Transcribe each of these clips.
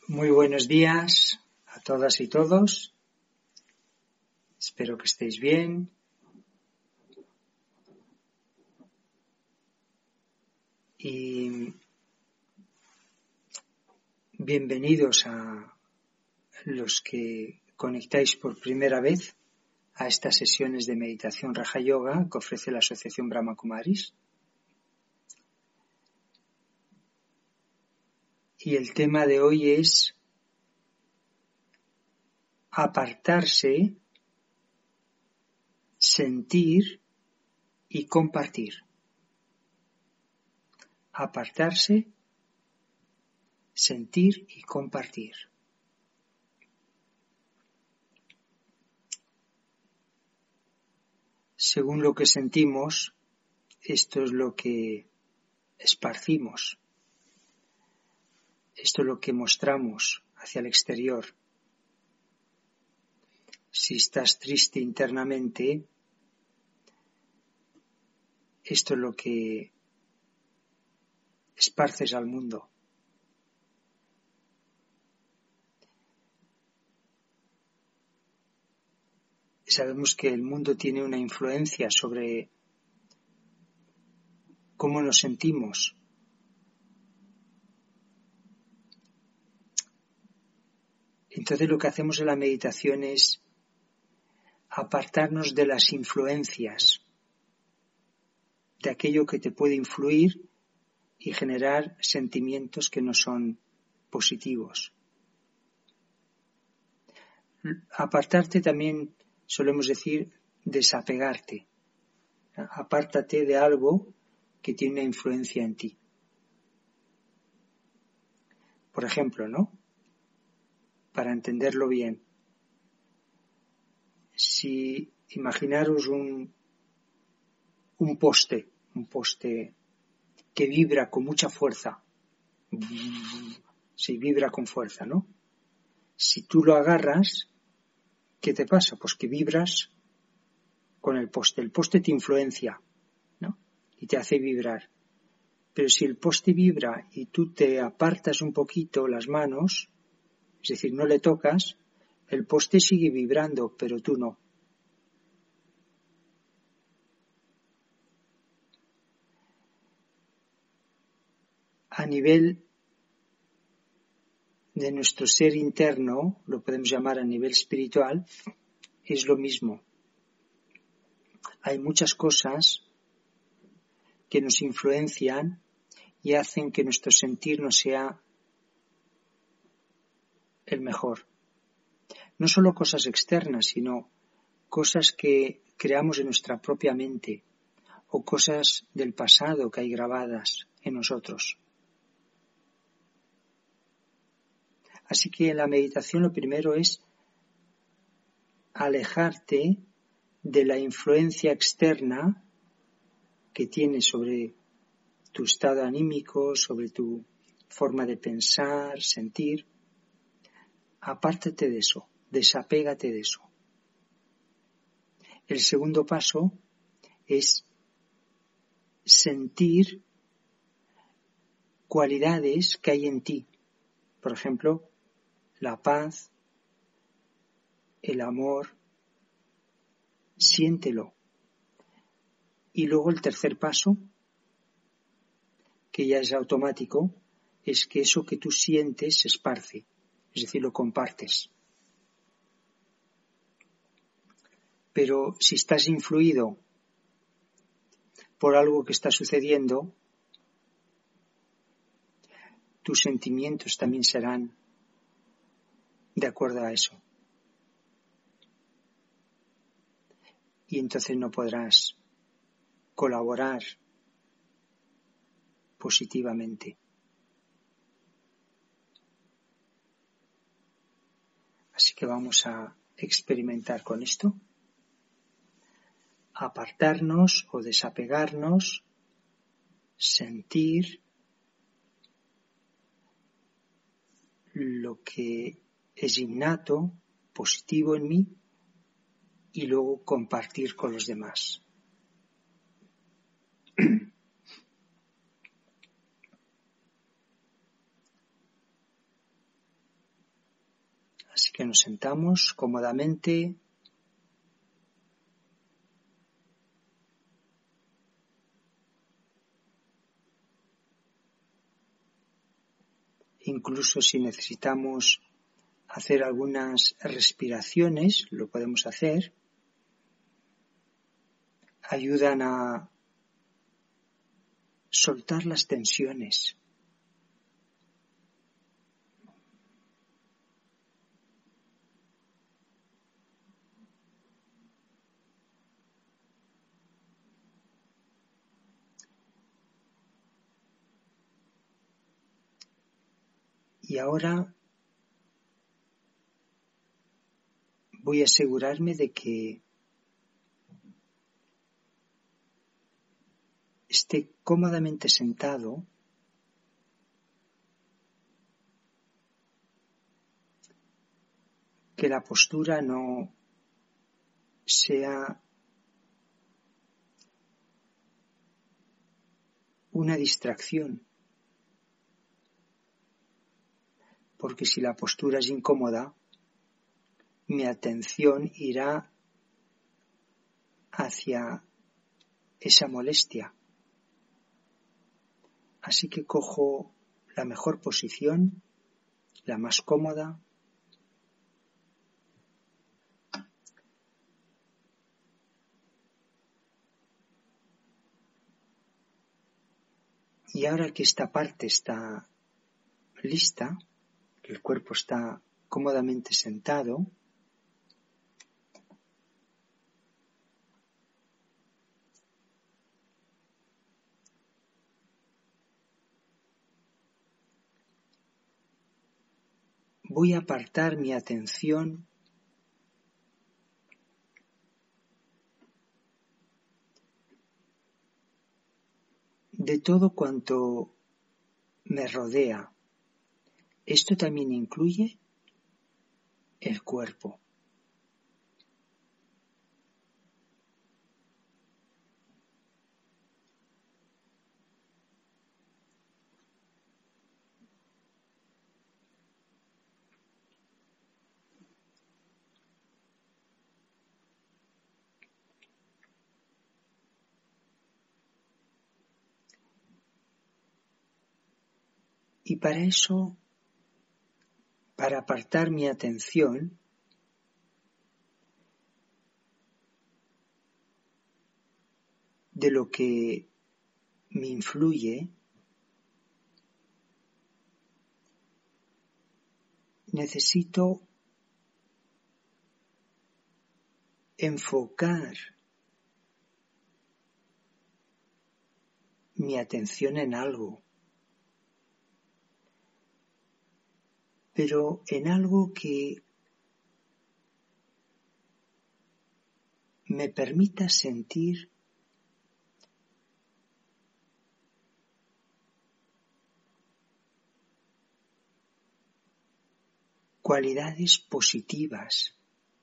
Muy buenos días a todas y todos. Espero que estéis bien. Y bienvenidos a los que conectáis por primera vez a estas sesiones de meditación Raja Yoga que ofrece la Asociación Brahma Kumaris. Y el tema de hoy es apartarse, sentir y compartir. Apartarse, sentir y compartir. Según lo que sentimos, esto es lo que esparcimos. Esto es lo que mostramos hacia el exterior. Si estás triste internamente, esto es lo que esparces al mundo. Sabemos que el mundo tiene una influencia sobre cómo nos sentimos. Entonces lo que hacemos en la meditación es apartarnos de las influencias, de aquello que te puede influir y generar sentimientos que no son positivos. Apartarte también solemos decir desapegarte. Apártate de algo que tiene una influencia en ti. Por ejemplo, ¿no? Para entenderlo bien, si imaginaros un poste que vibra con mucha fuerza, si vibra con fuerza, ¿no? Si tú lo agarras, ¿qué te pasa? Pues que vibras con el poste te influencia, ¿no? Y te hace vibrar. Pero si el poste vibra y tú te apartas un poquito las manos, es decir, no le tocas, el poste sigue vibrando, pero tú no. A nivel de nuestro ser interno, lo podemos llamar a nivel espiritual, es lo mismo. Hay muchas cosas que nos influencian y hacen que nuestro sentir no sea el mejor. No solo cosas externas, sino cosas que creamos en nuestra propia mente o cosas del pasado que hay grabadas en nosotros. Así que en la meditación lo primero es alejarte de la influencia externa que tiene sobre tu estado anímico, sobre tu forma de pensar, sentir. Apártate de eso, desapégate de eso. El segundo paso es sentir cualidades que hay en ti. Por ejemplo, la paz, el amor, siéntelo. Y luego el tercer paso, que ya es automático, es que eso que tú sientes se esparce, es decir, lo compartes. Pero si estás influido por algo que está sucediendo, tus sentimientos también serán de acuerdo a eso. Y entonces no podrás colaborar positivamente. Así que vamos a experimentar con esto. Apartarnos o desapegarnos, sentir lo que es innato, positivo en mí, y luego compartir con los demás. Así que nos sentamos cómodamente. Incluso si necesitamos hacer algunas respiraciones, lo podemos hacer. Ayudan a soltar las tensiones. Y ahora voy a asegurarme de que esté cómodamente sentado, que la postura no sea una distracción, porque si la postura es incómoda, mi atención irá hacia esa molestia. Así que cojo la mejor posición, la más cómoda, y ahora que esta parte está lista, que el cuerpo está cómodamente sentado, voy a apartar mi atención de todo cuanto me rodea. Esto también incluye el cuerpo. Y para eso, para apartar mi atención, de lo que me influye, necesito enfocar mi atención en algo, pero en algo que me permita sentir cualidades positivas.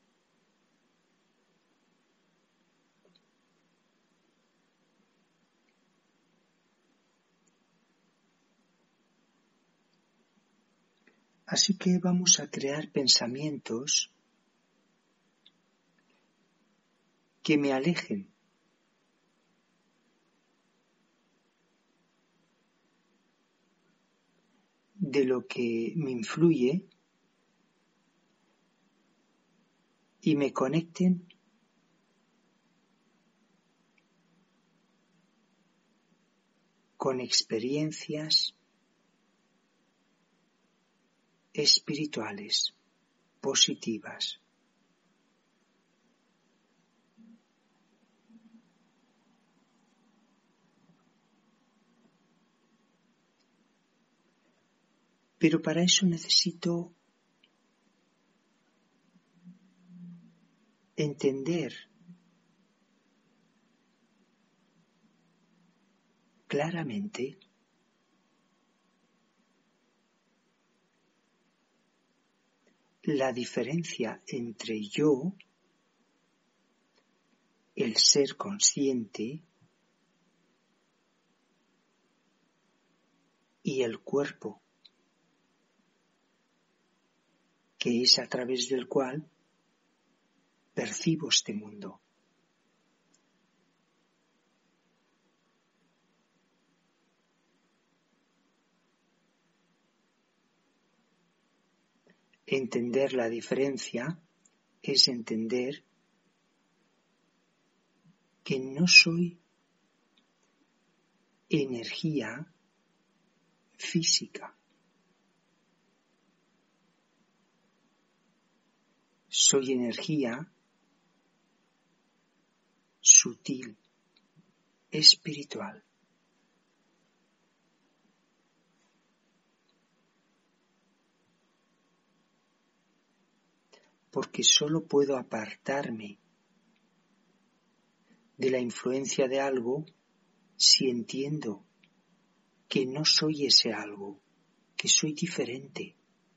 Así que vamos a crear pensamientos que me alejen de lo que me influye y me conecten con experiencias espirituales positivas. Pero para eso necesito entender claramente la diferencia entre yo, el ser consciente, y el cuerpo, que es a través del cual percibo este mundo. Entender la diferencia es entender que no soy energía física. Soy energía sutil, espiritual. Porque solo puedo apartarme de la influencia de algo si entiendo que no soy ese algo, que soy diferente.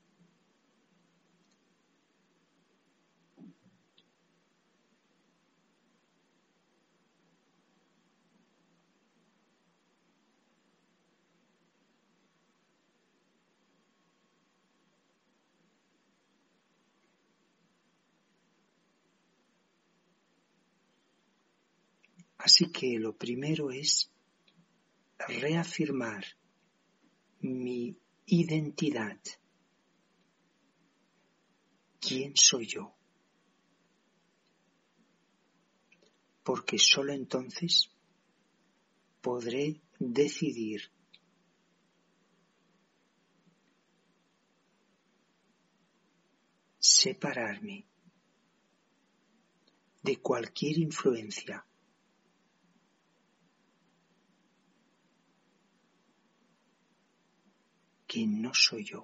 Así que lo primero es reafirmar mi identidad. ¿Quién soy yo? Porque solo entonces podré decidir separarme de cualquier influencia que no soy yo.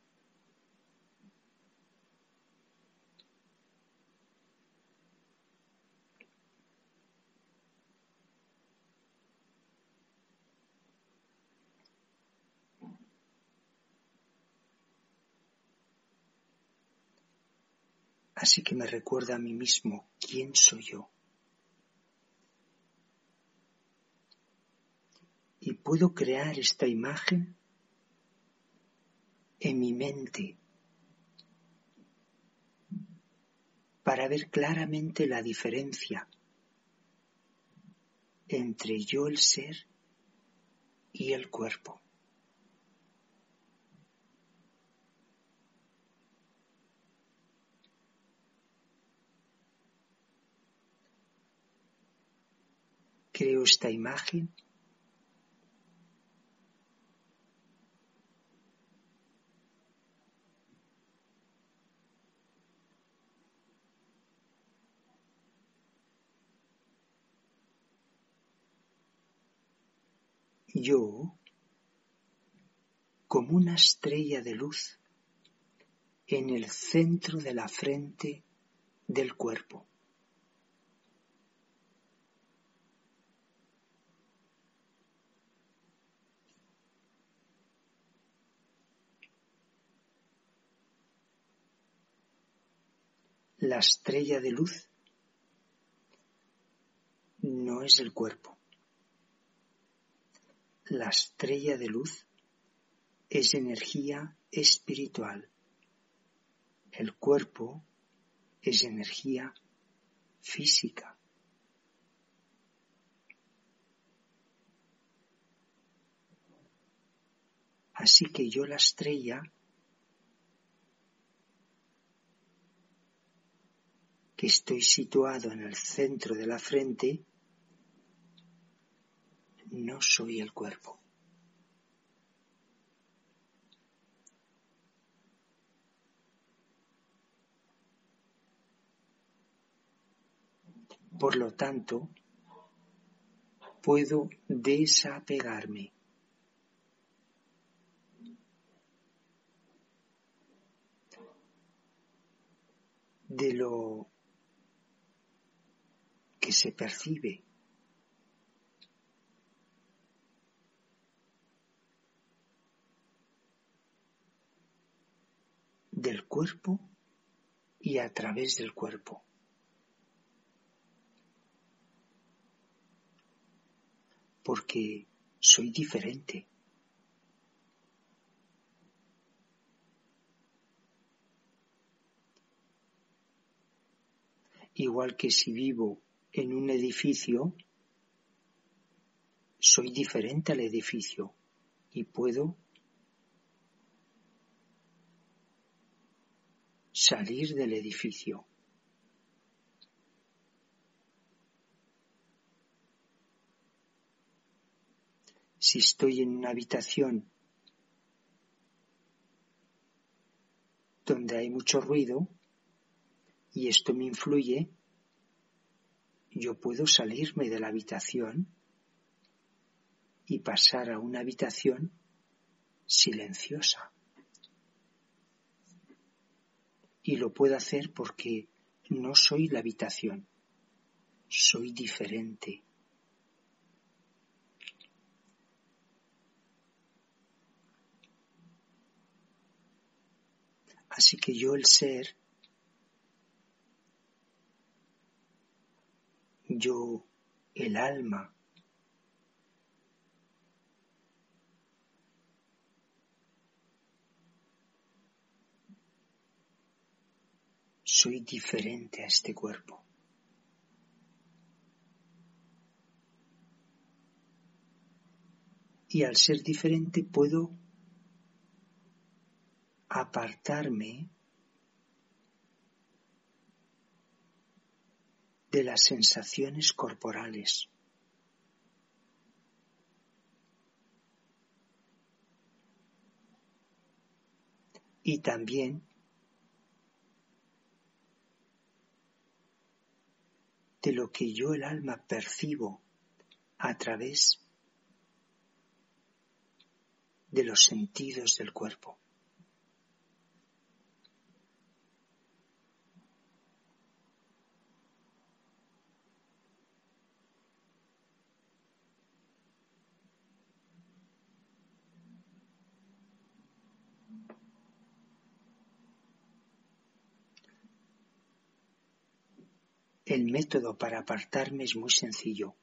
Así que me recuerda a mí mismo quién soy yo. Y puedo crear esta imagen en mi mente para ver claramente la diferencia entre yo el ser y el cuerpo. Creo esta imagen yo como una estrella de luz en el centro de la frente del cuerpo. La estrella de luz no es el cuerpo. La estrella de luz es energía espiritual. El cuerpo es energía física. Así que yo la estrella que estoy situado en el centro de la frente, no soy el cuerpo. Por lo tanto, puedo desapegarme de lo que se percibe, del cuerpo y a través del cuerpo. Porque soy diferente. igual que si vivo en un edificio, soy diferente al edificio y puedo salir del edificio. Si estoy en una habitación donde hay mucho ruido y esto me influye, yo puedo salirme de la habitación y pasar a una habitación silenciosa. Y lo puedo hacer porque no soy la habitación, soy diferente. Así que yo el ser, yo el alma, soy diferente a este cuerpo. Y al ser diferente puedo apartarme de las sensaciones corporales. Y también de lo que yo el alma percibo a través de los sentidos del cuerpo. El método para apartarme es muy sencillo.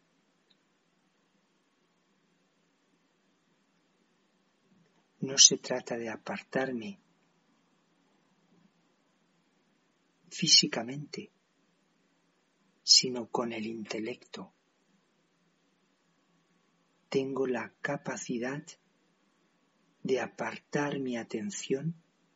No se trata de apartarme físicamente, sino con el intelecto. Tengo la capacidad de apartar mi atención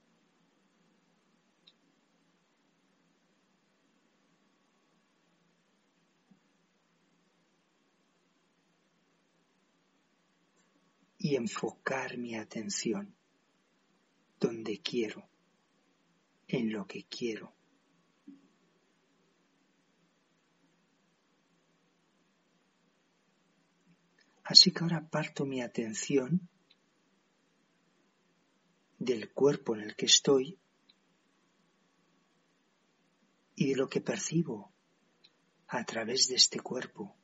y enfocar mi atención donde quiero, en lo que quiero. Así que ahora aparto mi atención del cuerpo en el que estoy y de lo que percibo a través de este cuerpo,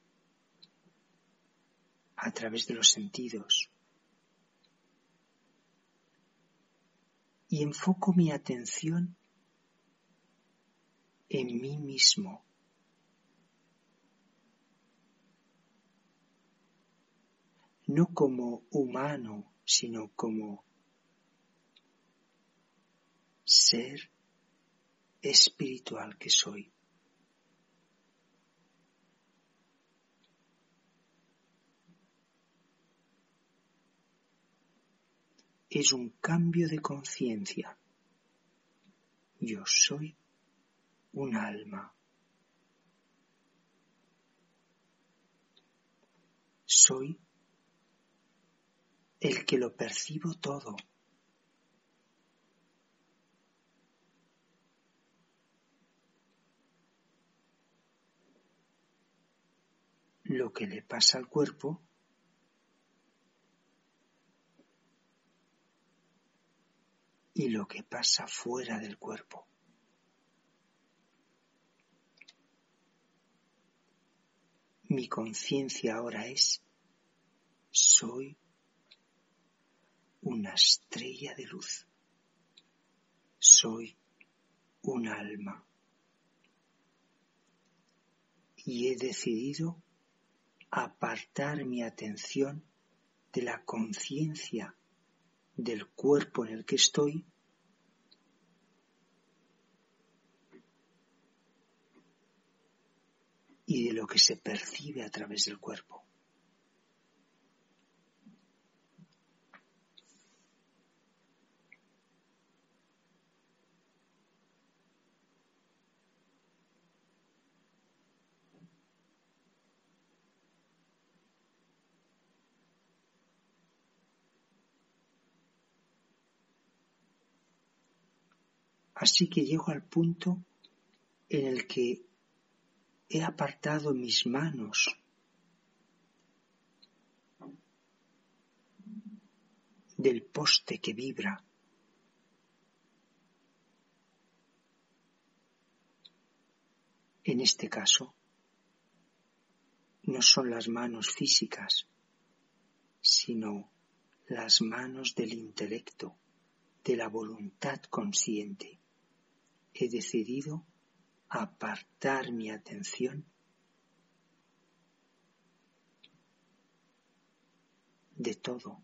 a través de los sentidos. Y enfoco mi atención en mí mismo. No como humano, sino como ser espiritual que soy. Es un cambio de conciencia. Yo soy un alma. Soy el que lo percibo todo. Lo que le pasa al cuerpo y lo que pasa fuera del cuerpo. Mi conciencia ahora es: soy una estrella de luz. Soy un alma. Y he decidido apartar mi atención de la conciencia del cuerpo en el que estoy y de lo que se percibe a través del cuerpo. Así que llego al punto en el que he apartado mis manos del poste que vibra. En este caso, no son las manos físicas, sino las manos del intelecto, de la voluntad consciente. He decidido apartar mi atención de todo.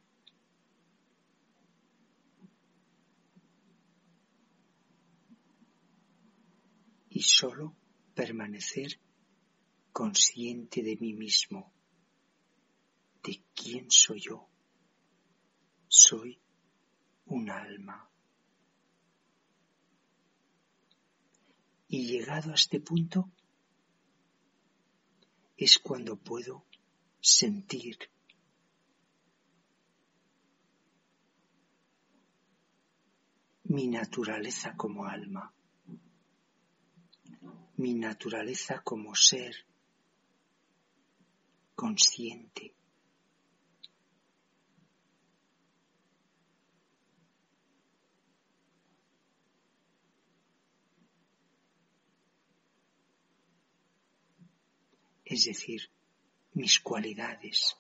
Y solo permanecer consciente de mí mismo, de quién soy yo. Soy un alma. Y llegado a este punto es cuando puedo sentir mi naturaleza como alma, mi naturaleza como ser consciente. Es decir, mis cualidades.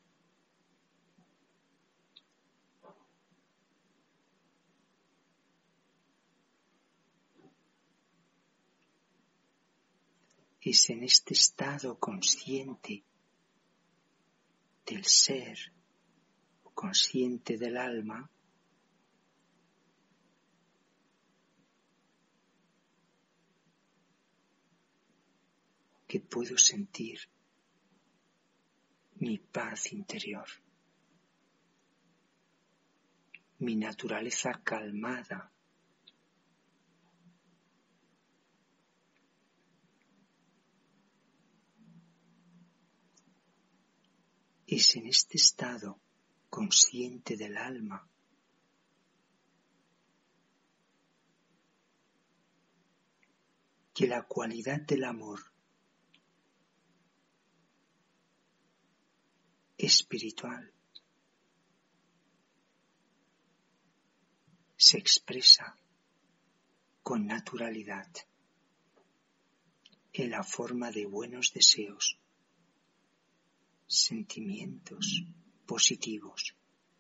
Es en este estado consciente del ser, consciente del alma, que puedo sentir mi paz interior, mi naturaleza calmada. Es en este estado consciente del alma que la cualidad del amor espiritual se expresa con naturalidad en la forma de buenos deseos, sentimientos positivos.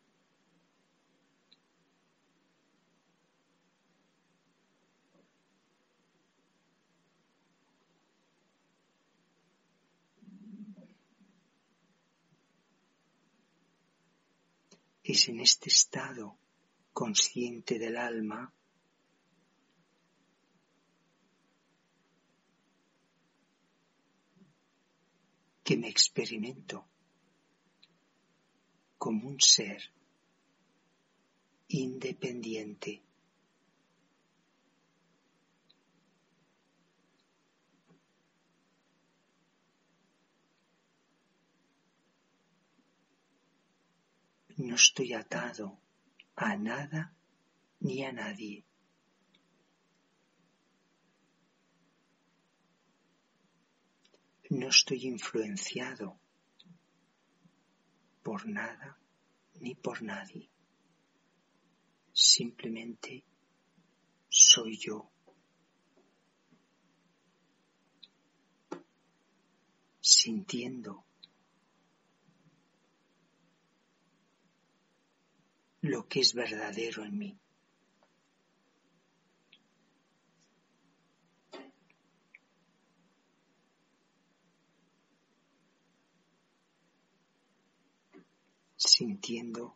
Es en este estado consciente del alma que me experimento como un ser independiente, no estoy atado a nada ni a nadie. No estoy influenciado por nada ni por nadie. Simplemente soy yo. Sintiendo lo que es verdadero en mí. Sintiendo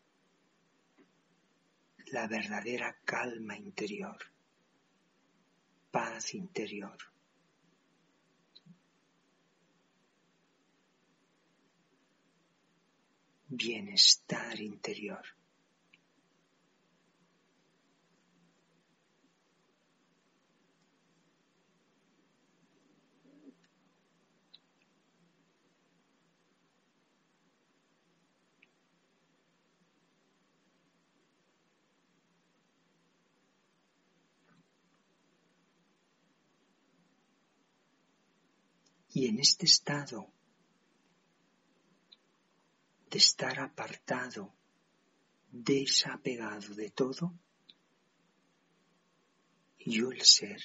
la verdadera calma interior, paz interior. bienestar interior. Y en este estado de estar apartado, desapegado de todo, yo el ser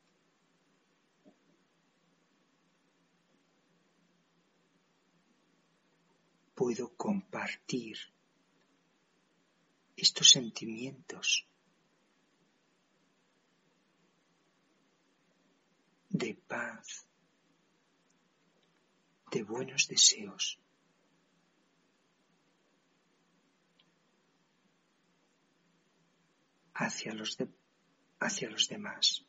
puedo compartir estos sentimientos de paz, de buenos deseos, hacia los demás.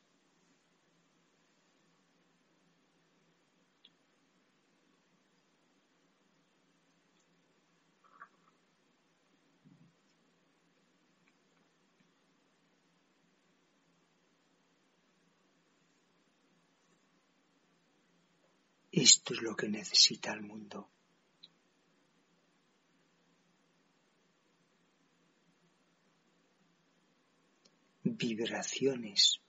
Esto es lo que necesita el mundo. Vibraciones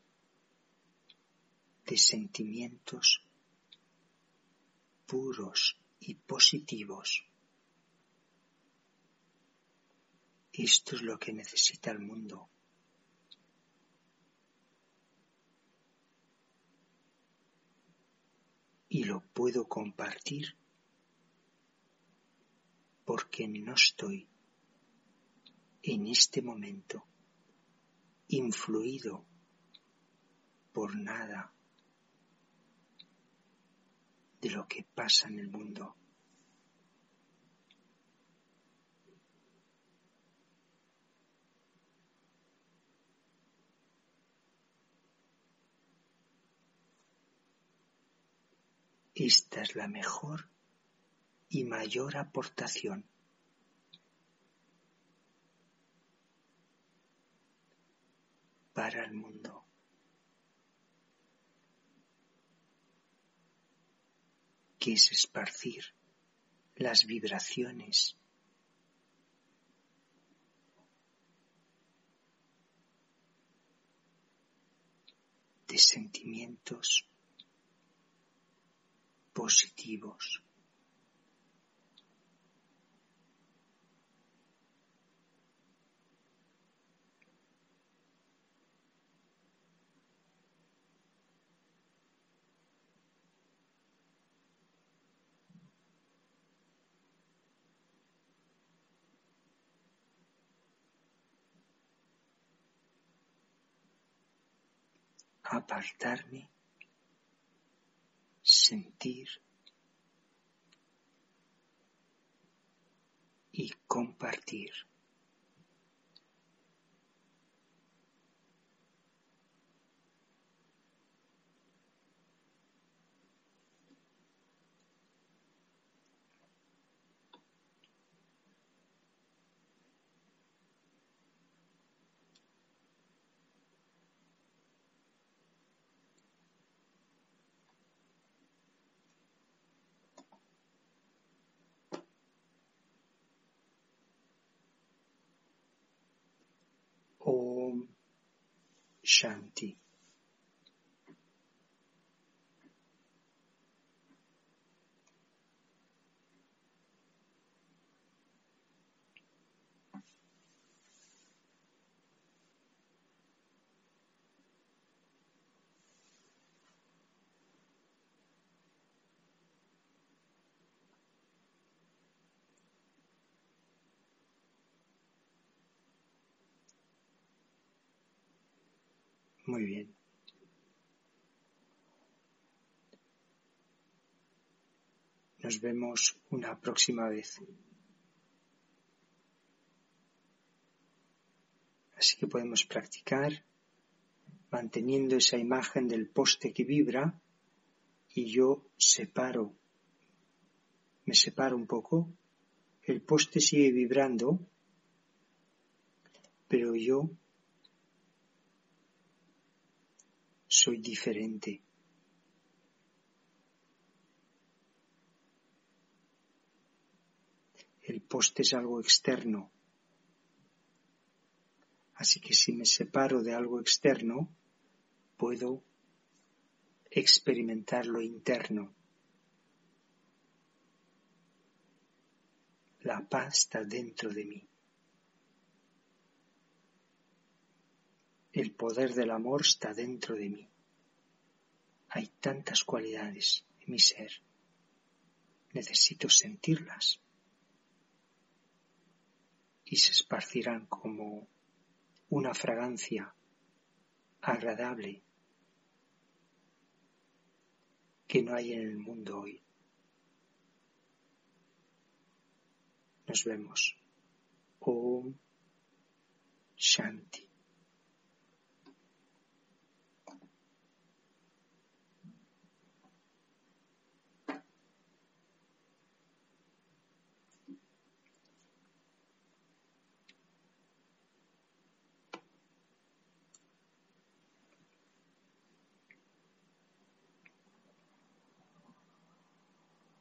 de sentimientos puros y positivos. Esto es lo que necesita el mundo. Y lo puedo compartir porque no estoy en este momento influido por nada de lo que pasa en el mundo. Esta es la mejor y mayor aportación para el mundo. Que es esparcir las vibraciones de sentimientos positivos. Apartarme, sentir y compartir. Om Shanti. Muy bien. Nos vemos una próxima vez. Así que podemos practicar manteniendo esa imagen del poste que vibra y yo me separo un poco El poste sigue vibrando, pero yo soy diferente. El poste es algo externo. Así que si me separo de algo externo, puedo experimentar lo interno. La paz está dentro de mí. El poder del amor está dentro de mí. Hay tantas cualidades en mi ser. Necesito sentirlas. Y se esparcirán como una fragancia agradable que no hay en el mundo hoy. Nos vemos. Om Shanti.